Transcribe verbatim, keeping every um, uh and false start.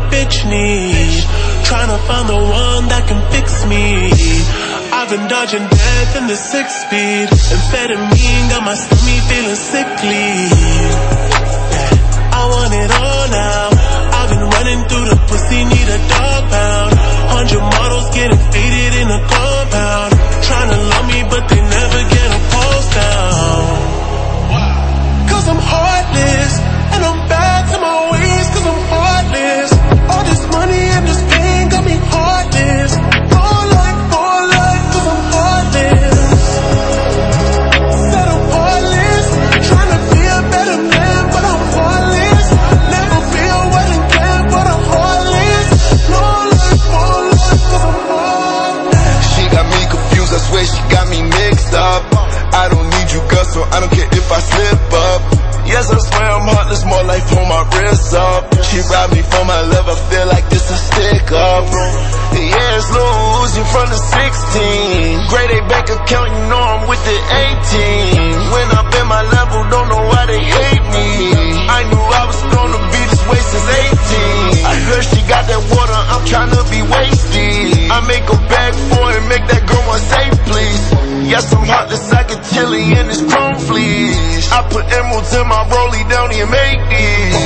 bitch need. Tryna find the one that can fix me. I've been dodging death in the six speed. Amphetamine got my stomach feeling sickly. I want it all now. I've been running through the pussy, need a dog pound. Hundred models getting faded in a compound. Tryna love me, but they never get a pulse down. Cause I'm heartless, and I'm back to my ways, cause I'm heartless. All this money and this pain got me heartless. More life, more life, cause I'm heartless. Said I'm heartless, trying to be a better man, but I'm heartless. Never feel what I can, but I'm heartless. More life, more life, cause I'm heartless. She got me confused, I swear she got me mixed up. I don't need you, girl, so I don't care if I slip up. Yes, I swear I'm heartless, more life on my wrist up. She robbed me for my love, I feel like this a stick up. Yeah, it's Lil Uzi from the sixteen. Grade A bank account, you know I'm with the eighteen. When I'm in my level, don't know why they hate me. I knew I was gonna be this way since eighteen. I heard she got that water, I'm tryna be wasted. I make a bag for it, make that girl want safe, please. Yes, I'm heartless, like a chili in this chrome fleece. I put emeralds in my rollie, don't even make these.